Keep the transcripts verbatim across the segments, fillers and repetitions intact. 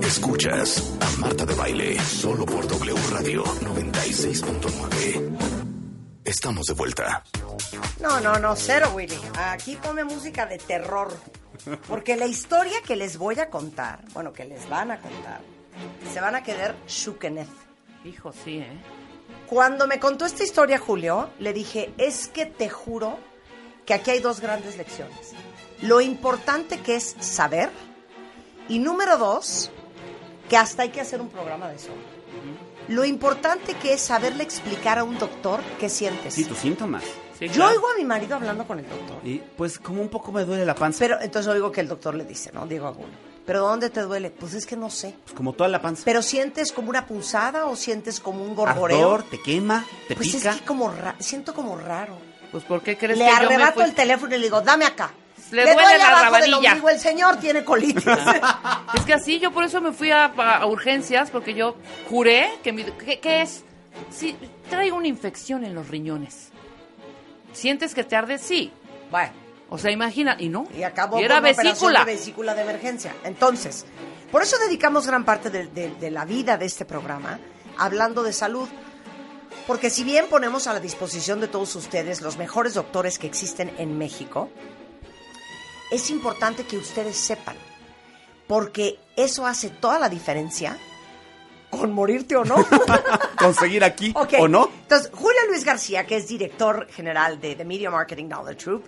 Escuchas a Marta de Baile solo por W Radio noventa y seis punto nueve. Estamos de vuelta. No, no, no, cero, Willy. Aquí ponme música de terror. Porque la historia que les voy a contar, bueno, que les van a contar, se van a quedar shukeneth. Hijo, sí, ¿eh? Cuando me contó esta historia, Julio, le dije, es que te juro que aquí hay dos grandes lecciones. Lo importante que es saber, y número dos, que hasta hay que hacer un programa de eso. Uh-huh. Lo importante que es saberle explicar a un doctor qué sientes. Sí, tus síntomas. Sí, Yo claro. oigo a mi marido hablando con el doctor. Y pues como un poco me duele la panza. Pero entonces oigo que el doctor le dice, ¿no? Diego Agulo, ¿pero dónde te duele? Pues es que no sé. Pues como toda la panza. ¿Pero sientes como una punzada o sientes como un gorgoreo? Ardor, te quema, te pues pica. es que como ra- siento como raro. Pues ¿por qué crees Le que yo me arrebato fui? el teléfono y le digo, dame acá. Le duele la abajo del rabanilla. ombligo, el señor tiene colitis. Es que así, yo por eso me fui a, a- a urgencias, porque yo juré que mi... ¿Qué, qué es? Sí, traigo una infección en los riñones. ¿Sientes que te arde? Sí. Bueno, O sea, imagina, y no. y acabó Y era con una operación vesícula. de vesícula de emergencia. Entonces, por eso dedicamos gran parte de, de- de la vida de este programa hablando de salud. Porque si bien ponemos a la disposición de todos ustedes los mejores doctores que existen en México, es importante que ustedes sepan, porque eso hace toda la diferencia con morirte o no. Conseguir aquí Ok. o no. Entonces, Julio Luis García, que es director general de The Media Marketing Knowledge Group,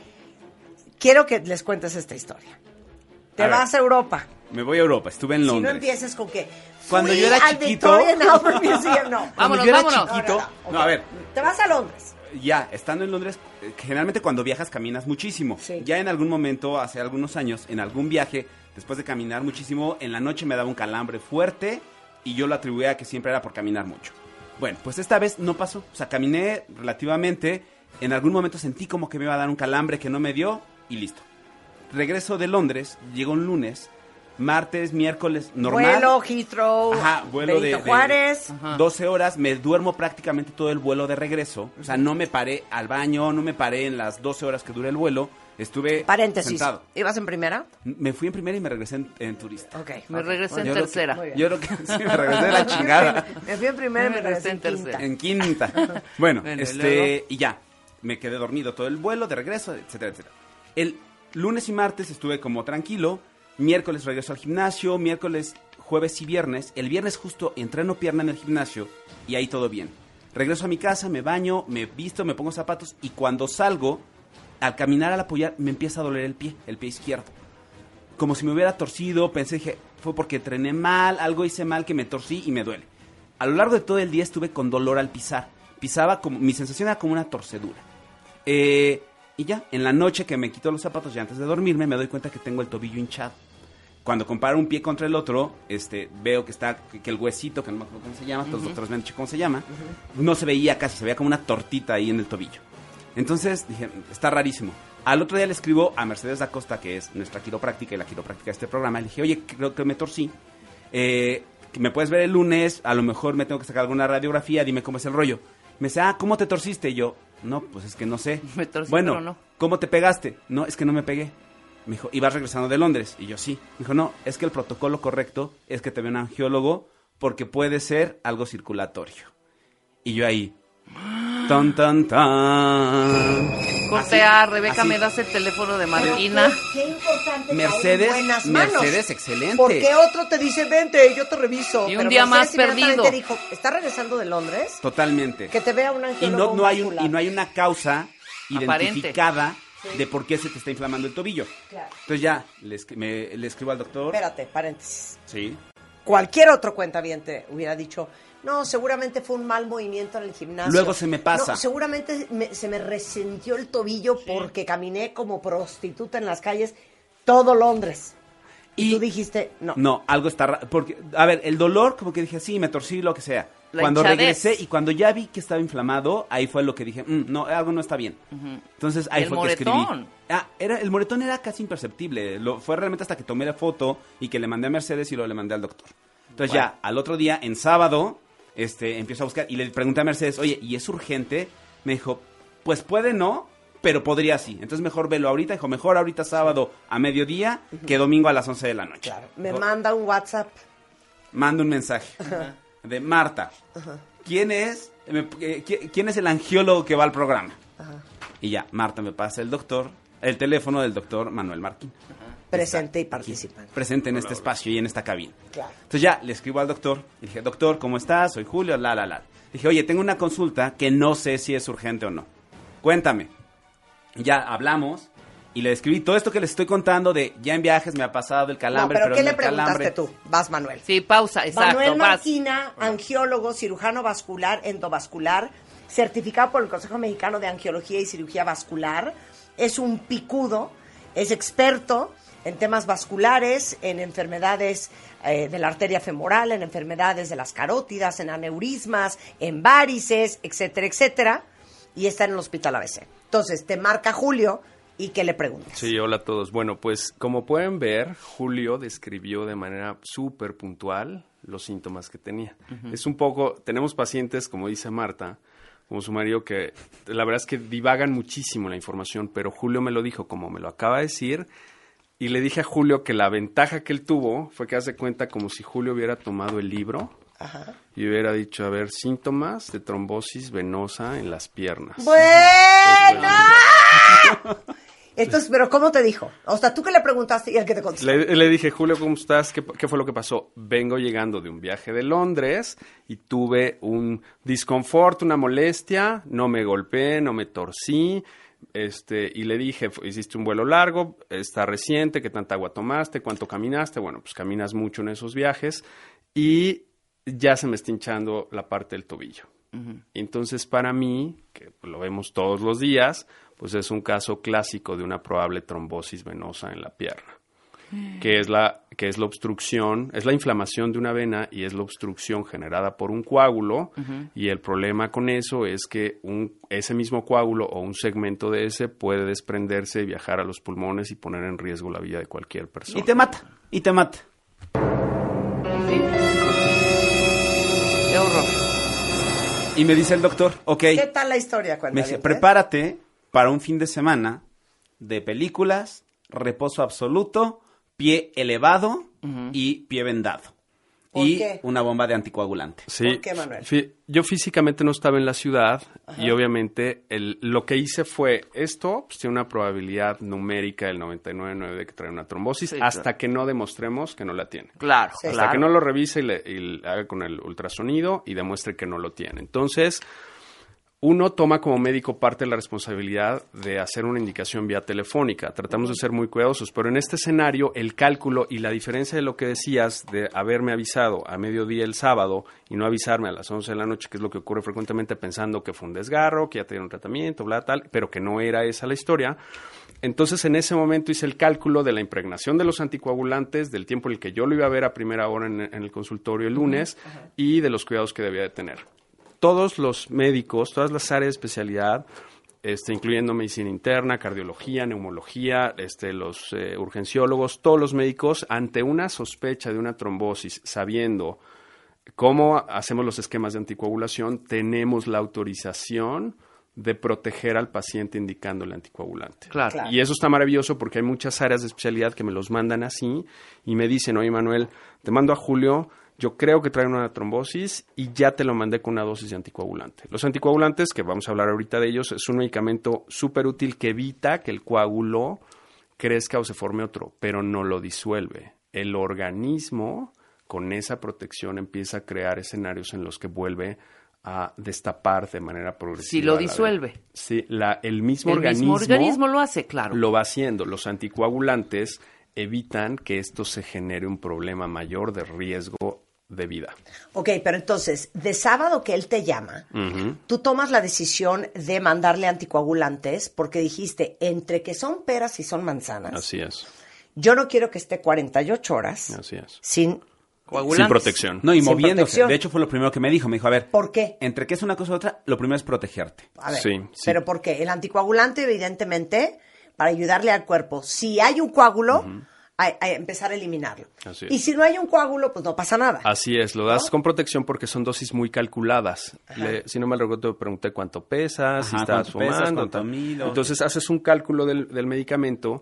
quiero que les cuentes esta historia. Te A ver. vas a Europa. Me voy a Europa, estuve en Si no Londres. empieces con que Cuando fui yo era al chiquito- Victorian Albert Museum, no. Cuando Vámonos, yo era vámonos. chiquito, No, no, no, no, a ok. ver, Te vas a Londres. ya, estando en Londres, eh, generalmente cuando viajas caminas muchísimo. Sí. Ya en algún momento, hace algunos años, en algún viaje, después de caminar muchísimo, en la noche me daba un calambre fuerte y yo lo atribuía a que siempre era por caminar mucho. Bueno, pues esta vez no pasó. O sea, caminé relativamente, en algún momento sentí como que me iba a dar un calambre que no me dio y listo. Regreso de Londres, llegó un lunes, martes, miércoles, normal. Vuelo, Heathrow, Ajá, vuelo de, Benito de Juárez. Ajá. doce horas, me duermo prácticamente todo el vuelo de regreso. O sea, no me paré al baño, no me paré en las doce horas que dura el vuelo. Estuve Paréntesis. sentado. ¿Ibas en primera? Me fui en primera y me regresé en, en turista. Ok. Me ok. regresé en Yo creo que- tercera. Muy bien. Yo creo que sí, me regresé de la chingada. Me fui en primera y me Me regresé en regresé en quinta. En quinta. Bueno, Bueno, ¿y este, luego? y ya. Me quedé dormido todo el vuelo de regreso, etcétera, etcétera. El lunes y martes estuve como tranquilo. Miércoles regreso al gimnasio. Miércoles, jueves y viernes. El viernes justo entreno pierna en el gimnasio y ahí todo bien. Regreso a mi casa, me baño, me visto, me pongo zapatos y cuando salgo, al caminar, al apoyar, me empieza a doler el pie, el pie izquierdo. Como si me hubiera torcido, pensé, dije, fue porque entrené mal, algo hice mal que me torcí y me duele. A lo largo de todo el día estuve con dolor al pisar. Pisaba como, mi sensación era como una torcedura. Eh, y ya, en la noche que me quito los zapatos ya antes de dormirme, me doy cuenta que tengo el tobillo hinchado. Cuando comparo un pie contra el otro, este, veo que está, que, que el huesito, que no me acuerdo cómo se llama, todos los doctores me han dicho cómo se llama, no se veía casi, se veía como una tortita ahí en el tobillo. Entonces dije, está rarísimo. Al otro día le escribo a Mercedes da Costa, que es nuestra quiropráctica y la quiropráctica de este programa. Le dije, oye, creo que me torcí. Eh, ¿me puedes ver el lunes? A lo mejor me tengo que sacar alguna radiografía, dime cómo es el rollo. Me dice, ah, ¿cómo te torciste? Y yo, no, pues es que no sé. Me torcí, bueno, pero no. ¿cómo te pegaste? No, es que no me pegué. Me dijo, ¿y vas regresando de Londres? Y yo, sí. Me dijo, no, es que el protocolo correcto es que te vea un angiólogo porque puede ser algo circulatorio. Y yo ahí, tan, tan, tan. Corte A, Rebeca, ¿me das el teléfono de Marquina? Qué, qué importante Mercedes, caer en buenas manos. Mercedes, excelente. Porque otro te dice, vente, yo te reviso. Y un Pero día Mercedes más inmediatamente perdido. dijo, ¿estás regresando de Londres? Totalmente. Que te vea un Y angiólogo no, no hay un, muscular. y no hay una causa Aparente. identificada de por qué se te está inflamando el tobillo. Claro. Entonces ya, le, escri- me- le escribo al doctor. Espérate, paréntesis. Sí. Cualquier otro cuentaviente hubiera dicho, no, seguramente fue un mal movimiento en el gimnasio. Luego se me pasa. No, seguramente me- se me resintió el tobillo porque caminé como prostituta en las calles todo Londres. Y, Y- tú dijiste, no. No, algo está raro. Porque, a ver, el dolor, como que dije, sí, me torcí, lo que sea. La Cuando hinchadez. regresé y cuando ya vi que estaba inflamado, ahí fue lo que dije, "Mm, no, algo no está bien. Entonces ahí El fue moretón. que escribí. Ah, era, el moretón era casi imperceptible. Lo, fue realmente hasta que tomé la foto y que le mandé a Mercedes y luego le mandé al doctor. Entonces Bueno. ya, al otro día, en sábado, este, empiezo a buscar y le pregunté a Mercedes, oye, ¿y es urgente? Me dijo, pues puede no, pero podría sí. Entonces mejor velo ahorita. Dijo, mejor ahorita sábado a mediodía que domingo a las once de la noche. Claro. Me Dijo, manda un WhatsApp. mando un mensaje Ajá. de Marta. Ajá. ¿Quién es, me, eh, ¿quién es el angiólogo que va al programa? Ajá. Y ya, Marta me pasa el doctor, el teléfono del doctor Manuel Martín. Ajá. Presente y participante. Presente en este espacio y en esta cabina. Claro. Entonces ya, le escribo al doctor y dije, doctor, ¿cómo estás? Soy Julio, la, la, la. Dije, oye, tengo una consulta que no sé si es urgente o no. Cuéntame. Ya hablamos y le escribí todo esto que les estoy contando de ya en viajes me ha pasado el calambre. No, pero, pero ¿qué no le preguntaste calambre. Tú? Vas, Manuel. Sí, pausa, exacto. Manuel vas. Marquina, angiólogo, cirujano vascular, endovascular, certificado por el Consejo Mexicano de Angiología y Cirugía Vascular. Es un picudo, es experto en temas vasculares, en enfermedades eh, de la arteria femoral, en enfermedades de las carótidas, en aneurismas, en várices, etcétera, etcétera. Y está en el Hospital A B C. Entonces, te marca Julio y ¿qué le preguntas? Sí, hola a todos. Bueno, pues como pueden ver, Julio describió de manera súper puntual los síntomas que tenía. Uh-huh. Es un poco, tenemos pacientes, como dice Marta, como su marido, que la verdad es que divagan muchísimo la información, pero Julio me lo dijo como me lo acaba de decir, y le dije a Julio que la ventaja que él tuvo fue que hace cuenta como si Julio hubiera tomado el libro. Ajá. Y hubiera dicho, a ver, síntomas de trombosis venosa en las piernas. ¡Bueno! Entonces, pero ¿cómo te dijo? O sea, ¿tú qué le preguntaste y el que te contestó? Le, le dije, Julio, ¿cómo estás? ¿Qué, ¿Qué fue lo que pasó? Vengo llegando de un viaje de Londres y tuve un disconfort, una molestia, no me golpeé, no me torcí. Este, y le dije, hiciste un vuelo largo, está reciente, ¿qué tanta agua tomaste? ¿Cuánto caminaste? Bueno, pues caminas mucho en esos viajes y ya se me está hinchando la parte del tobillo. Uh-huh. Entonces, para mí, que lo vemos todos los días, pues es un caso clásico de una probable trombosis venosa en la pierna, uh-huh. que es la que es la obstrucción, es la inflamación de una vena y es la obstrucción generada por un coágulo, uh-huh. y el problema con eso es que un, ese mismo coágulo o un segmento de ese puede desprenderse, viajar a los pulmones y poner en riesgo la vida de cualquier persona. Y te mata, y te mata. Sí. Qué horror. Y me dice el doctor, ok. ¿Qué tal la historia? Cuéntame. Me dice, prepárate para un fin de semana de películas, reposo absoluto, pie elevado uh-huh. y pie vendado. ¿Por y qué? Una bomba de anticoagulante. Sí, ¿por qué, Manuel? Fí- yo físicamente no estaba en la ciudad. Ajá. Y obviamente el, lo que hice fue esto, pues tiene una probabilidad numérica del noventa y nueve punto nueve de que trae una trombosis, sí, hasta claro. que no demostremos que no la tiene. Claro, sí. Hasta claro. que no lo revise y, le, y haga con el ultrasonido y demuestre que no lo tiene. Entonces, uno toma como médico parte de la responsabilidad de hacer una indicación vía telefónica. Tratamos de ser muy cuidadosos, pero en este escenario el cálculo y la diferencia de lo que decías de haberme avisado a mediodía el sábado y no avisarme a las once de la noche, que es lo que ocurre frecuentemente pensando que fue un desgarro, que ya tenía un tratamiento, bla, tal, pero que no era esa la historia. Entonces, en ese momento hice el cálculo de la impregnación de los anticoagulantes, del tiempo en el que yo lo iba a ver a primera hora en, en el consultorio el lunes, uh-huh. y de los cuidados que debía de tener. Todos los médicos, todas las áreas de especialidad, este, incluyendo medicina interna, cardiología, neumología, este, los eh, urgenciólogos, todos los médicos, ante una sospecha de una trombosis, sabiendo cómo hacemos los esquemas de anticoagulación, tenemos la autorización de proteger al paciente indicando el anticoagulante. Claro. Claro. Y eso está maravilloso porque hay muchas áreas de especialidad que me los mandan así y me dicen, oye, Manuel, te mando a Julio, yo creo que trae una trombosis y ya te lo mandé con una dosis de anticoagulante. Los anticoagulantes, que vamos a hablar ahorita de ellos, es un medicamento súper útil que evita que el coágulo crezca o se forme otro, pero no lo disuelve. El organismo, con esa protección, empieza a crear escenarios en los que vuelve a destapar de manera progresiva. Si lo disuelve. Sí, la, el mismo el organismo... El mismo organismo lo hace, claro. Lo va haciendo. Los anticoagulantes evitan que esto se genere un problema mayor de riesgo de vida. Ok, pero entonces, de sábado que él te llama, uh-huh. tú tomas la decisión de mandarle anticoagulantes porque dijiste, entre que son peras y son manzanas. Así es. Yo no quiero que esté cuarenta y ocho horas Así es. sin... Sin protección. No, y Sin moviéndose. protección. De hecho, fue lo primero que me dijo. Me dijo, a ver. ¿Por qué? Entre que es una cosa u otra, lo primero es protegerte. A ver, sí, sí. ¿pero por qué? El anticoagulante, evidentemente, para ayudarle al cuerpo, si hay un coágulo, uh-huh. a, a empezar a eliminarlo. Así es. Y si no hay un coágulo, pues no pasa nada. Así es, lo das, ¿no?, con protección porque son dosis muy calculadas. Ajá. Le, si no me recuerdo, te pregunté cuánto pesas, Ajá, si estás cuánto pesas, fumando. cuánto mido. Entonces haces un cálculo del, del medicamento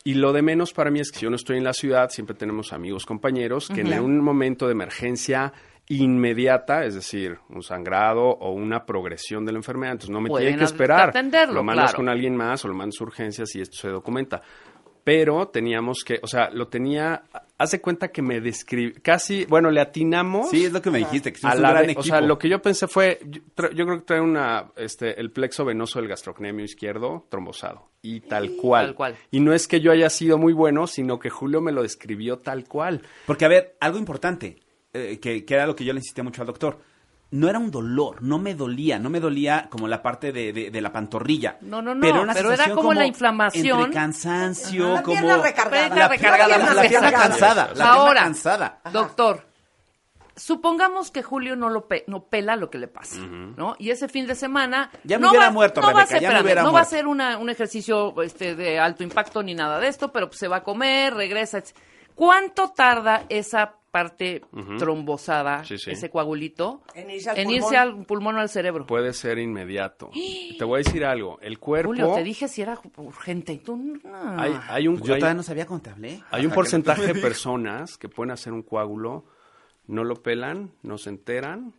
Y lo de menos para mí es que si yo no estoy en la ciudad, siempre tenemos amigos, compañeros, que uh-huh. en un momento de emergencia inmediata, es decir, un sangrado o una progresión de la enfermedad, entonces no me Pueden tiene que esperar. Atenderlo, lo mandas claro. con alguien más o lo mandas a urgencias y esto se documenta. Pero teníamos que, o sea, lo tenía, hace cuenta que me describe, casi, bueno, le atinamos. Sí, es lo que me dijiste, que a es un la gran de, equipo. O sea, lo que yo pensé fue, yo, tra- yo creo que trae una, este, el plexo venoso del gastrocnemio izquierdo trombosado. Y tal cual. Tal cual. Y no es que yo haya sido muy bueno, sino que Julio me lo describió tal cual. Porque, a ver, algo importante, eh, que, que era lo que yo le insistía mucho al doctor. No era un dolor, no me dolía, no me dolía como la parte de, de, de la pantorrilla. No, no, no, pero, una pero era sensación como la inflamación. Entre cansancio, La como... pierna recargada. La recargada, pierna la pierna recargada. cansada, la Ahora, pierna cansada. Doctor, supongamos que Julio no lo pe- no pela lo que le pasa, uh-huh. ¿no? Y ese fin de semana ya me no hubiera va, muerto, no Rebeca, va a ser, ya me espérame, hubiera no muerto. va a ser una, un ejercicio este, de alto impacto ni nada de esto, pero pues, se va a comer, regresa. Etcétera. ¿Cuánto tarda esa parte uh-huh. trombosada, sí, sí. ese coagulito, en irse al en pulmón, irse al pulmón o al cerebro? Puede ser inmediato. Te voy a decir algo, el cuerpo... Julio, te dije si era urgente y tú... No. Hay, hay un, Pues yo hay, todavía no sabía cómo te hablé. Hay un porcentaje de personas que pueden hacer un coágulo, no lo pelan, no se enteran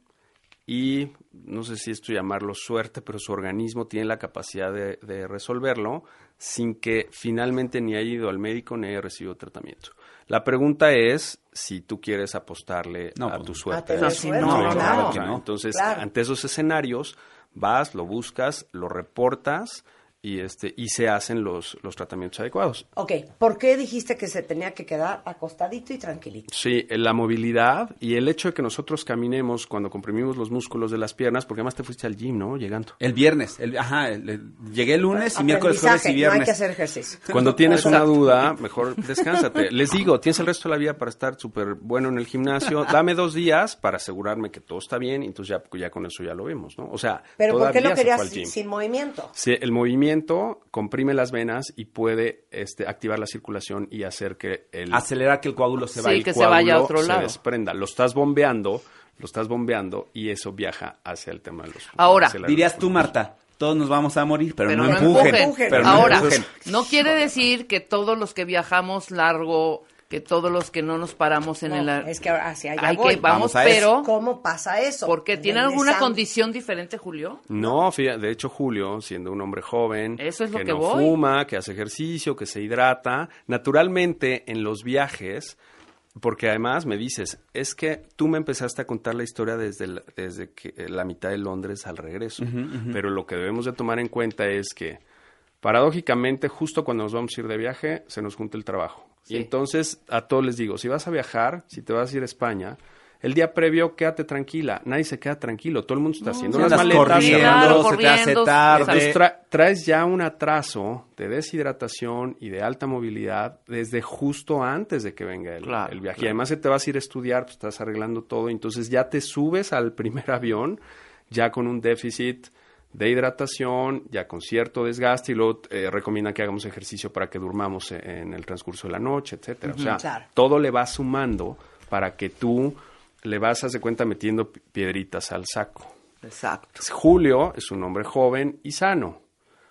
y no sé si esto llamarlo suerte, pero su organismo tiene la capacidad de, de resolverlo sin que finalmente ni haya ido al médico ni haya recibido tratamiento. La pregunta es si tú quieres apostarle no, a pues, tu suerte. a no, sí, no, no, claro. claro. Entonces, Claro. ante esos escenarios, vas, lo buscas, lo reportas y este y se hacen los, los tratamientos adecuados. Ok, ¿por qué dijiste que se tenía que quedar acostadito y tranquilito? Sí, la movilidad y el hecho de que nosotros caminemos cuando comprimimos los músculos de las piernas, porque además te fuiste al gym, ¿no? Llegando. El viernes, el, ajá, el, el, llegué el lunes y miércoles, jueves y Aprendizaje, viernes. no hay que hacer ejercicio. Cuando tienes una Exacto. duda, mejor descánsate. Les digo, tienes el resto de la vida para estar súper bueno en el gimnasio. Dame dos días para asegurarme que todo está bien y entonces ya, ya con eso ya lo vemos, ¿no? O sea, Pero ¿por qué todavía lo se fue querías al gym. sin movimiento? Sí, el movimiento comprime las venas y puede este, activar la circulación y hacer que el, Acelerar que el coágulo se Sí, vaya. que se vaya a otro se lado. desprenda. Lo estás bombeando, lo estás bombeando y eso viaja hacia el tema de los... Ahora, hacia la- Dirías tú, Marta, todos nos vamos a morir, pero, pero no, no empujen. empujen. Pero no Ahora, empujen. no quiere decir que todos los que viajamos largo, que todos los que no nos paramos en No, el... es que ahora hacia allá hay voy. que, vamos, Vamos a pero... ¿Cómo pasa eso? ¿Por qué? ¿Tiene Regresando. alguna condición diferente, Julio? No, fíjate, de hecho Julio, siendo un hombre joven, Eso es lo que, que no voy. fuma, que hace ejercicio, que se hidrata, naturalmente en los viajes, porque además me dices, es que tú me empezaste a contar la historia desde la, desde que, eh, la mitad de Londres al regreso, Uh-huh, uh-huh. pero lo que debemos de tomar en cuenta es que paradójicamente justo cuando nos vamos a ir de viaje se nos junta el trabajo. Sí. Y entonces a todos les digo, si vas a viajar, si te vas a ir a España, el día previo quédate tranquila, nadie se queda tranquilo, todo el mundo está haciendo Se las andas maletas, corriendo, Claro, se te hace corriendo, tarde. entonces tra- traes ya un atraso de deshidratación y de alta movilidad desde justo antes de que venga el, Claro, el viaje. Y claro. además se te vas a ir a estudiar, pues estás arreglando todo, entonces ya te subes al primer avión ya con un déficit de hidratación, ya con cierto desgaste y luego eh, recomiendan que hagamos ejercicio para que durmamos en el transcurso de la noche, etcétera. O sea, claro. todo le va sumando para que tú le vas a hacer cuenta metiendo pi- piedritas al saco. Exacto. Julio es un hombre joven y sano,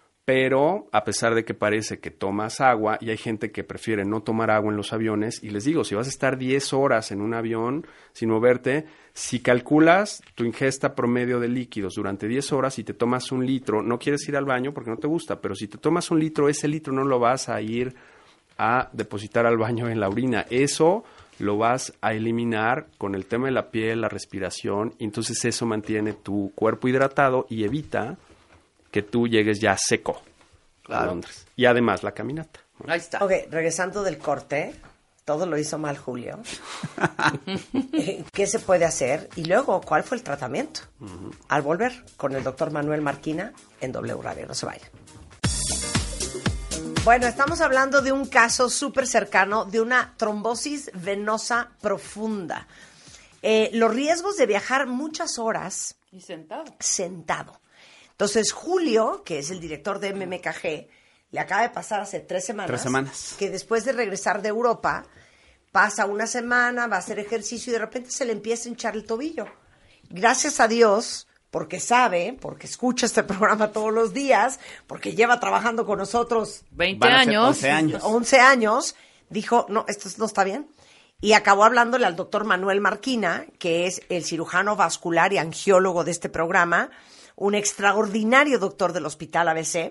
pero a pesar de que parece que tomas agua, y hay gente que prefiere no tomar agua en los aviones, y les digo, si vas a estar diez horas en un avión sin moverte, si calculas tu ingesta promedio de líquidos durante diez horas y te tomas un litro, no quieres ir al baño porque no te gusta, pero si te tomas un litro, ese litro no lo vas a ir a depositar al baño en la orina. Eso lo vas a eliminar con el tema de la piel, la respiración, y entonces eso mantiene tu cuerpo hidratado y evita que tú llegues ya seco Claro. a Londres. Y además la caminata. Ahí está. Ok, regresando del corte, todo lo hizo mal Julio. Eh, ¿Qué se puede hacer? Y luego, ¿cuál fue el tratamiento? Uh-huh. Al volver con el doctor Manuel Marquina en W Radio. No se vayan. Bueno, estamos hablando de un caso súper cercano de una trombosis venosa profunda. Eh, los riesgos de viajar muchas horas Y sentado. sentado. Entonces, Julio, que es el director de M M K G, le acaba de pasar hace tres semanas, Tres semanas. que después de regresar de Europa, pasa una semana, va a hacer ejercicio y de repente se le empieza a hinchar el tobillo. Gracias a Dios, porque sabe, porque escucha este programa todos los días, porque lleva trabajando con nosotros veinte Van a ser años. once años. once años, dijo, no, esto no está bien. Y acabó hablándole al doctor Manuel Marquina, que es el cirujano vascular y angiólogo de este programa, un extraordinario doctor del Hospital A B C.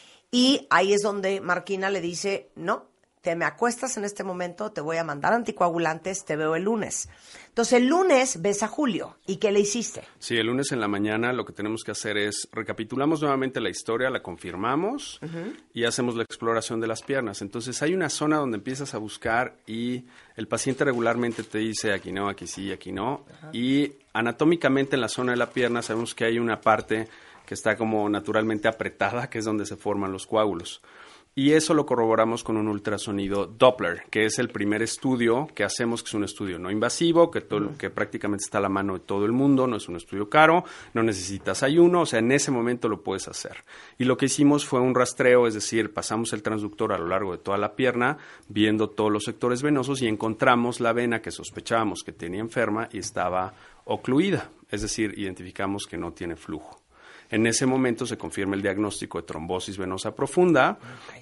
Y ahí es donde Marquina le dice, no, te me acuestas en este momento, te voy a mandar anticoagulantes, te veo el lunes. Entonces el lunes ves a Julio. ¿Y qué le hiciste? Sí, el lunes en la mañana lo que tenemos que hacer es recapitulamos nuevamente la historia, la confirmamos uh-huh. y hacemos la exploración de las piernas. Entonces hay una zona donde empiezas a buscar y el paciente regularmente te dice aquí no, aquí sí, aquí no. Uh-huh. Y anatómicamente en la zona de la pierna sabemos que hay una parte que está como naturalmente apretada, que es donde se forman los coágulos. Y eso lo corroboramos con un ultrasonido Doppler, que es el primer estudio que hacemos, que es un estudio no invasivo, que, todo, uh-huh. que prácticamente está a la mano de todo el mundo, no es un estudio caro, no necesitas ayuno, o sea, en ese momento lo puedes hacer. Y lo que hicimos fue un rastreo, es decir, pasamos el transductor a lo largo de toda la pierna, viendo todos los sectores venosos y encontramos la vena que sospechábamos que tenía enferma y estaba ocluida, es decir, identificamos que no tiene flujo. En ese momento se confirma el diagnóstico de trombosis venosa profunda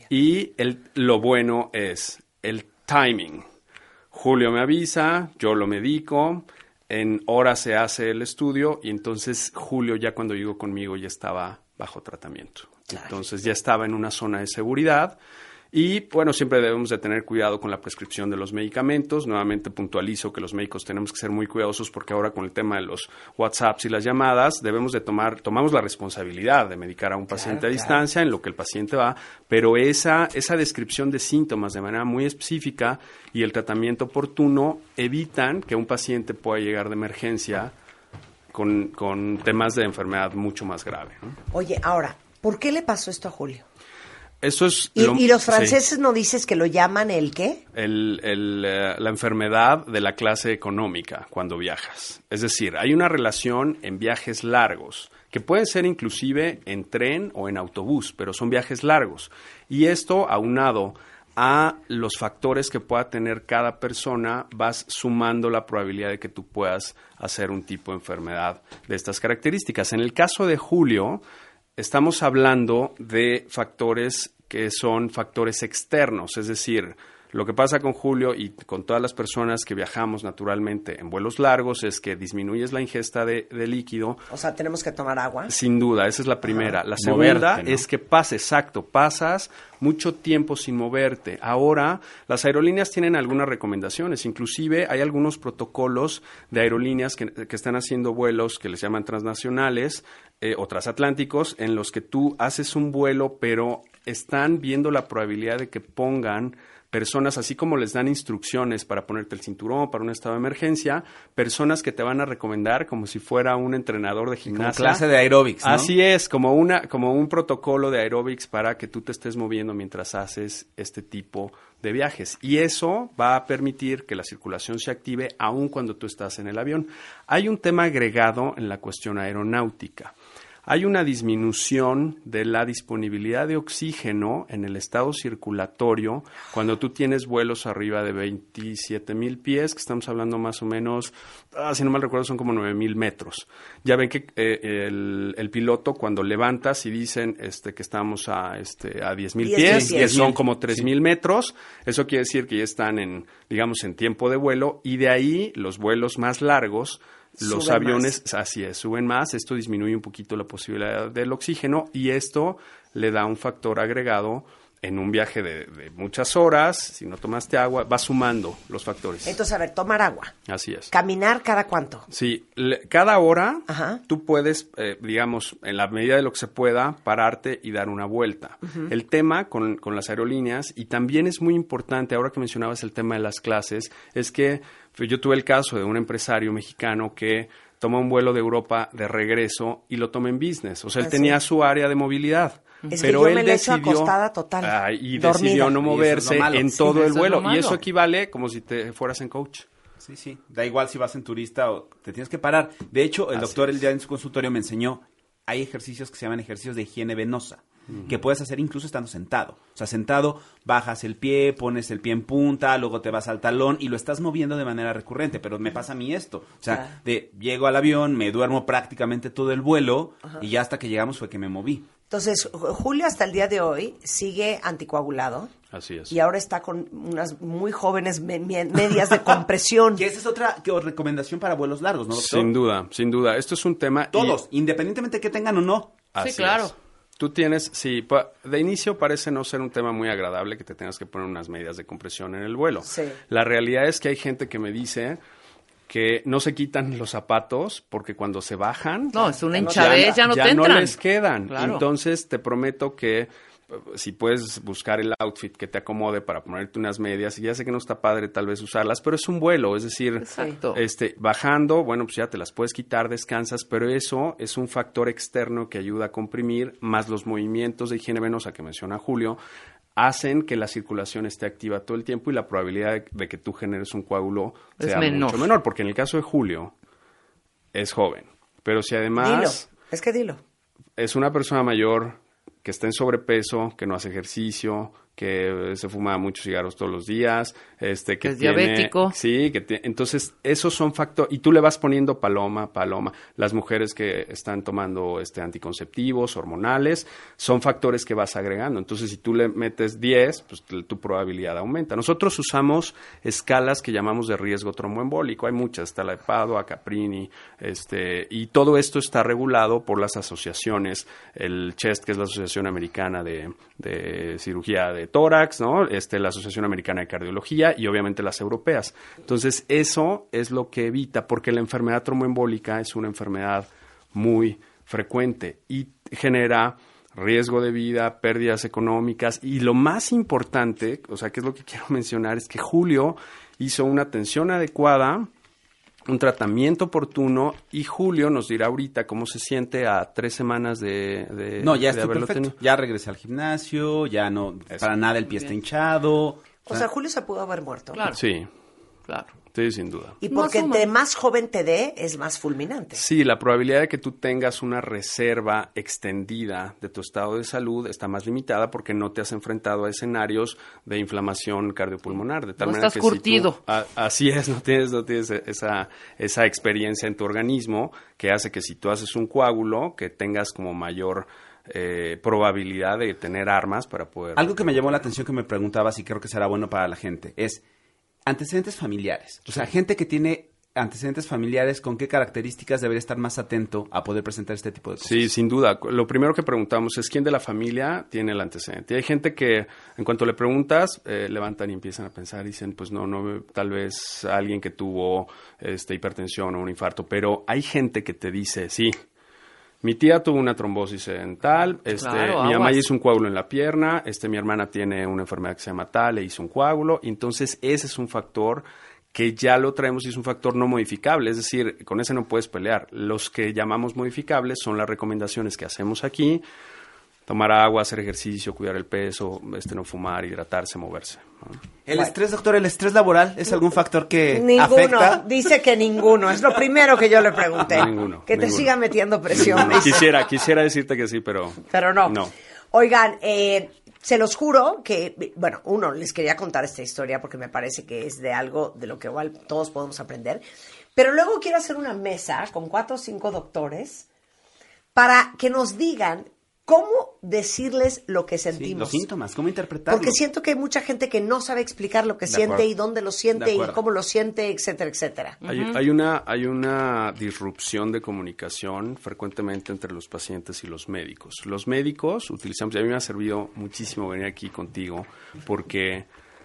y el, lo bueno es el timing. Julio me avisa, yo lo medico, en horas se hace el estudio y entonces Julio ya cuando llegó conmigo ya estaba bajo tratamiento. Claro. Entonces ya estaba en una zona de seguridad. Y, bueno, siempre debemos de tener cuidado con la prescripción de los medicamentos. Nuevamente puntualizo que los médicos tenemos que ser muy cuidadosos porque ahora con el tema de los WhatsApps y las llamadas debemos de tomar, tomamos la responsabilidad de medicar a un paciente claro, a distancia claro. en lo que el paciente va, pero esa, esa descripción de síntomas de manera muy específica y el tratamiento oportuno evitan que un paciente pueda llegar de emergencia con, con temas de enfermedad mucho más grave, ¿no? Oye, ahora, ¿por qué le pasó esto a Julio? Eso es ¿Y, lo, ¿Y los franceses sí. no dices que lo llaman el qué? El, el, eh, la enfermedad de la clase económica cuando viajas. Es decir, hay una relación en viajes largos, que pueden ser inclusive en tren o en autobús, pero son viajes largos. Y esto, aunado a los factores que pueda tener cada persona, vas sumando la probabilidad de que tú puedas hacer un tipo de enfermedad de estas características. En el caso de Julio, estamos hablando de factores que son factores externos, es decir, lo que pasa con Julio y con todas las personas que viajamos naturalmente en vuelos largos es que disminuyes la ingesta de, de líquido. O sea, tenemos que tomar agua. Sin duda, esa es la primera. Ajá. La segunda moverte, ¿no? Es que pasa, exacto, pasas mucho tiempo sin moverte. Ahora, las aerolíneas tienen algunas recomendaciones, inclusive hay algunos protocolos de aerolíneas que, que están haciendo vuelos que les llaman transnacionales eh, o transatlánticos, en los que tú haces un vuelo, pero están viendo la probabilidad de que pongan personas, así como les dan instrucciones para ponerte el cinturón, para un estado de emergencia, personas que te van a recomendar como si fuera un entrenador de gimnasia. Como clase de aeróbics, ¿no? Así es, como, una, como un protocolo de aeróbics para que tú te estés moviendo mientras haces este tipo de viajes. Y eso va a permitir que la circulación se active aun cuando tú estás en el avión. Hay un tema agregado en la cuestión aeronáutica. Hay una disminución de la disponibilidad de oxígeno en el estado circulatorio cuando tú tienes vuelos arriba de veintisiete mil pies, que estamos hablando más o menos, ah, si no mal recuerdo, son como nueve mil metros. Ya ven que eh, el, el piloto cuando levantas y dicen este, que estamos a, este, a diez mil pies, que son como tres mil sí. metros, eso quiere decir que ya están en, digamos, en tiempo de vuelo, y de ahí los vuelos más largos, los suben aviones, más. Así es, suben más, esto disminuye un poquito la posibilidad del oxígeno y esto le da un factor agregado en un viaje de, de muchas horas. Si no tomaste agua, va sumando los factores. Entonces, a ver, tomar agua. Así es. ¿Caminar cada cuánto? Sí, le, cada hora Ajá. tú puedes, eh, digamos, en la medida de lo que se pueda, pararte y dar una vuelta. Uh-huh. El tema con, con las aerolíneas, y también es muy importante, ahora que mencionabas el tema de las clases, es que yo tuve el caso de un empresario mexicano que toma un vuelo de Europa de regreso y lo toma en business. O sea, él ¿Ah, tenía sí? su área de movilidad. Es pero que yo él me le decidió, echo acostada total, ah, y dormida. decidió no moverse es en sí, todo el eso vuelo. es Y eso equivale como si te fueras en coach. Sí, sí. Da igual si vas en turista o te tienes que parar. De hecho, el Así doctor es. el día en su consultorio me enseñó, hay ejercicios que se llaman ejercicios de higiene venosa. uh-huh. que puedes hacer incluso estando sentado. O sea, sentado, bajas el pie, pones el pie en punta, luego te vas al talón y lo estás moviendo de manera recurrente. Pero me pasa a mí esto. O sea, claro. de llego al avión, me duermo prácticamente todo el vuelo uh-huh. y ya hasta que llegamos fue que me moví. Entonces, Julio hasta el día de hoy sigue anticoagulado. Así es. Y ahora está con unas muy jóvenes me- me- medias de compresión. Que esa es otra que, recomendación para vuelos largos, ¿no, doctor? Sin duda, sin duda. Esto es un tema... Todos, y... independientemente de que tengan o no. Así sí, claro. Es. Tú tienes, sí, pa- de inicio parece no ser un tema muy agradable que te tengas que poner unas medidas de compresión en el vuelo. Sí. La realidad es que hay gente que me dice que no se quitan los zapatos porque cuando se bajan... No, es una hinchadez, ya no ya te no entran. les quedan. Claro. Entonces, te prometo que si puedes buscar el outfit que te acomode para ponerte unas medias, y ya sé que no está padre tal vez usarlas, pero es un vuelo, es decir, Exacto. este, bajando, bueno, pues ya te las puedes quitar, descansas, pero eso es un factor externo que ayuda a comprimir, más los movimientos de higiene venosa que menciona Julio, hacen que la circulación esté activa todo el tiempo y la probabilidad de, de que tú generes un coágulo es sea menor. mucho menor, porque en el caso de Julio es joven, pero si además Dilo, es que dilo. es una persona mayor que está en sobrepeso, que no hace ejercicio, que se fuma muchos cigarros todos los días, este, que es tiene, diabético. Sí, que tiene, entonces esos son factores, y tú le vas poniendo paloma, paloma. Las mujeres que están tomando este anticonceptivos, hormonales, son factores que vas agregando. Entonces, si tú le metes diez, pues tu, tu probabilidad aumenta. Nosotros usamos escalas que llamamos de riesgo tromboembólico. Hay muchas, está la de Padua, Caprini, este, y todo esto está regulado por las asociaciones, el CHEST, que es la Asociación Americana de, de Cirugía de Tórax, ¿no? Este, la Asociación Americana de Cardiología y obviamente las europeas. Entonces, eso es lo que evita, porque la enfermedad tromboembólica es una enfermedad muy frecuente y genera riesgo de vida, pérdidas económicas y lo más importante, o sea, que es lo que quiero mencionar, es que Julio hizo una atención adecuada, un tratamiento oportuno y Julio nos dirá ahorita cómo se siente a tres semanas de, de No, ya de estoy haberlo perfecto. tenido. Ya regresé al gimnasio, ya no, Eso. para nada el pie está hinchado. O sea, Julio se pudo haber muerto. Claro. Sí, Claro. sí, sin duda. Y No porque asuma. entre más joven te dé, es más fulminante. Sí, la probabilidad de que tú tengas una reserva extendida de tu estado de salud está más limitada porque no te has enfrentado a escenarios de inflamación cardiopulmonar. De tal No manera estás que curtido. Si tú, a, así es, no tienes, no tienes esa, esa experiencia en tu organismo que hace que si tú haces un coágulo, que tengas como mayor eh, probabilidad de tener armas para poder... Algo que me llamó la atención que me preguntabas y creo que será bueno para la gente es antecedentes familiares. O sea, gente que tiene antecedentes familiares, ¿con qué características debería estar más atento a poder presentar este tipo de cosas? Sí, sin duda. Lo primero que preguntamos es quién de la familia tiene el antecedente. Y hay gente que, en cuanto le preguntas, eh, levantan y empiezan a pensar y dicen, pues no, no, tal vez alguien que tuvo este, hipertensión o un infarto. Pero hay gente que te dice, sí, mi tía tuvo una trombosis en tal, este, Claro, mi mamá aguas. hizo un coágulo en la pierna, este, mi hermana tiene una enfermedad que se llama tal, le hizo un coágulo. Y entonces ese es un factor que ya lo traemos y es un factor no modificable, es decir, con ese no puedes pelear. Los que llamamos modificables son las recomendaciones que hacemos aquí: tomar agua, hacer ejercicio, cuidar el peso, este, no fumar, hidratarse, moverse, ¿no? El Bueno. estrés, doctor, ¿el estrés laboral es algún factor que Ninguno, afecta? dice que ninguno. Es lo primero que yo le pregunté. No, ninguno, que te ninguno. siga metiendo presiones. Quisiera, quisiera decirte que sí, pero... Pero no. No. Oigan, eh, se los juro que, bueno, uno, les quería contar esta historia porque me parece que es de algo de lo que igual todos podemos aprender. Pero luego quiero hacer una mesa con cuatro o cinco doctores para que nos digan cómo decirles lo que Sí, sentimos. los síntomas, ¿cómo interpretarlo? Porque siento que hay mucha gente que no sabe explicar lo que De siente acuerdo. y dónde lo De siente y acuerdo. cómo lo siente, etcétera, etcétera. Hay, hay una, hay una disrupción de comunicación frecuentemente entre los pacientes y los médicos. Los médicos utilizamos, y a mí me ha servido muchísimo venir aquí contigo, porque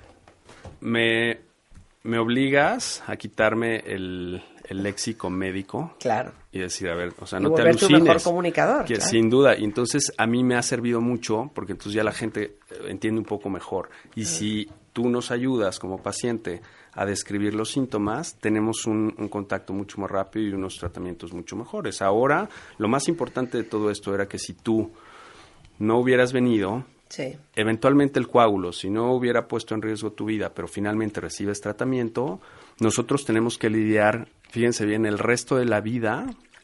me, me obligas a quitarme el, el léxico médico. Claro. Y decir, a ver, o sea, Y no te volverte un alucines. mejor comunicador, Que, claro. Sin duda. Y entonces a mí me ha servido mucho porque entonces ya la gente eh, entiende un poco mejor. Y si tú nos ayudas como paciente a describir los síntomas, tenemos un, un contacto mucho más rápido y unos tratamientos mucho mejores. Ahora, lo más importante de todo esto era que si tú no hubieras venido, Sí. eventualmente el coágulo, si no hubiera puesto en riesgo tu vida, pero finalmente recibes tratamiento, nosotros tenemos que lidiar, fíjense bien, el resto de la vida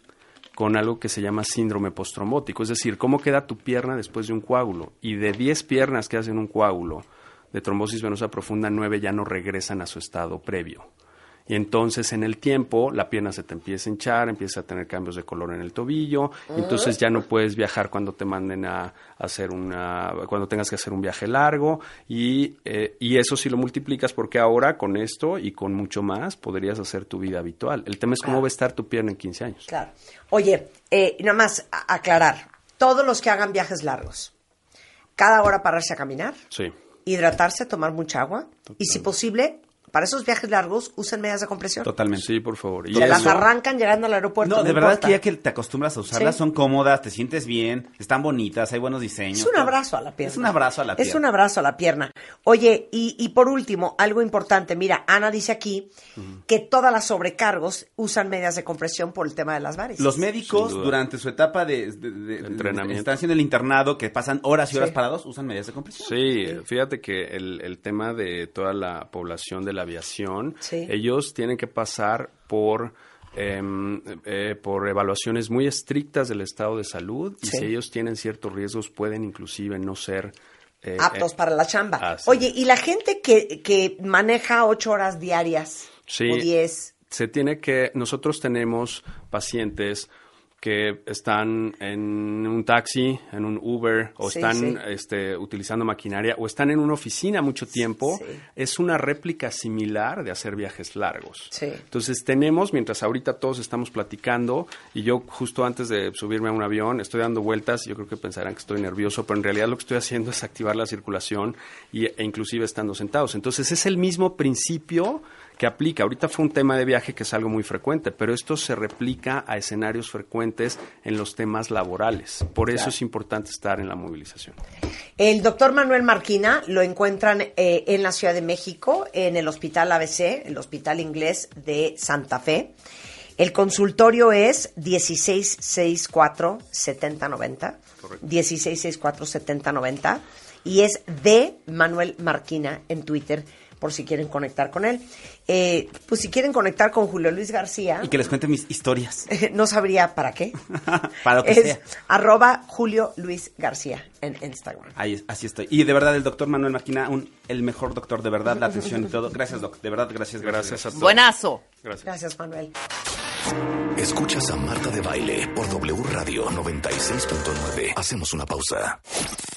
con algo que se llama síndrome postraumático, es decir, cómo queda tu pierna después de un coágulo. Y de diez piernas que hacen un coágulo de trombosis venosa profunda, nueve ya no regresan a su estado previo. Y entonces en el tiempo la pierna se te empieza a hinchar, empieza a tener cambios de color en el tobillo, uh-huh. entonces ya no puedes viajar cuando te manden a hacer una, cuando tengas que hacer un viaje largo y, eh, y eso si lo multiplicas porque ahora con esto y con mucho más podrías hacer tu vida habitual. El tema es cómo claro. va a estar tu pierna en quince años. Claro. Oye, eh, nada más a- aclarar, todos los que hagan viajes largos, cada hora pararse a caminar, Sí. hidratarse, tomar mucha agua y si posible, para esos viajes largos, usen medias de compresión. Totalmente. Sí, por favor. Y Se las eso- arrancan llegando al aeropuerto. No, No, de verdad importa. que ya que te acostumbras a usarlas, Sí. son cómodas, te sientes bien, están bonitas, hay buenos diseños. Es un todo. abrazo a la pierna. Es un abrazo a la pierna. Es un abrazo a la pierna. Oye, y, y por último, algo importante. Mira, Ana dice aquí uh-huh. que todas las sobrecargos usan medias de compresión por el tema de las varices. Los médicos, Sin duda. durante su etapa de, de, de- de Entrenamiento. estancia en el internado, que pasan horas y horas Sí. parados, usan medias de compresión. Sí, fíjate que el, el tema de toda la población de la aviación, Sí. ellos tienen que pasar por eh, eh, por evaluaciones muy estrictas del estado de salud y Sí. si ellos tienen ciertos riesgos pueden inclusive no ser eh, aptos eh, para la chamba. ah, sí. Oye, ¿y la gente que, que maneja ocho horas diarias Sí. o diez? Se tiene que, nosotros tenemos pacientes que están en un taxi, en un Uber, o Sí, están sí. este, utilizando maquinaria, o están en una oficina mucho tiempo, Sí. es una réplica similar de hacer viajes largos. Sí. Entonces tenemos, mientras ahorita todos estamos platicando, y yo justo antes de subirme a un avión estoy dando vueltas, yo creo que pensarán que estoy nervioso, pero en realidad lo que estoy haciendo es activar la circulación y, e inclusive estando sentados. Entonces es el mismo principio que aplica. Ahorita fue un tema de viaje que es algo muy frecuente, pero esto se replica a escenarios frecuentes en los temas laborales. Por eso Claro. es importante estar en la movilización. El doctor Manuel Marquina lo encuentran eh, en la Ciudad de México, en el Hospital A B C, el Hospital Inglés de Santa Fe. El consultorio es dieciséis sesenta y cuatro setenta noventa. Correcto. dieciséis sesenta y cuatro setenta noventa. Y es de Manuel Marquina en Twitter, por si quieren conectar con él. Eh, pues si quieren conectar con Julio Luis García, Y que les cuente mis historias. no sabría para qué. Para lo que es sea. arroba Julio Luis García en Instagram. Ahí, es- así estoy. Y de verdad, el doctor Manuel Marquina, un, el mejor doctor, de verdad, la atención y todo. Gracias, doc. De verdad, gracias. Gracias, Gracias a todos. Buenazo. Gracias. Gracias, Manuel. Escuchas a Marta de Baile por W Radio noventa y seis punto nueve. Hacemos una pausa.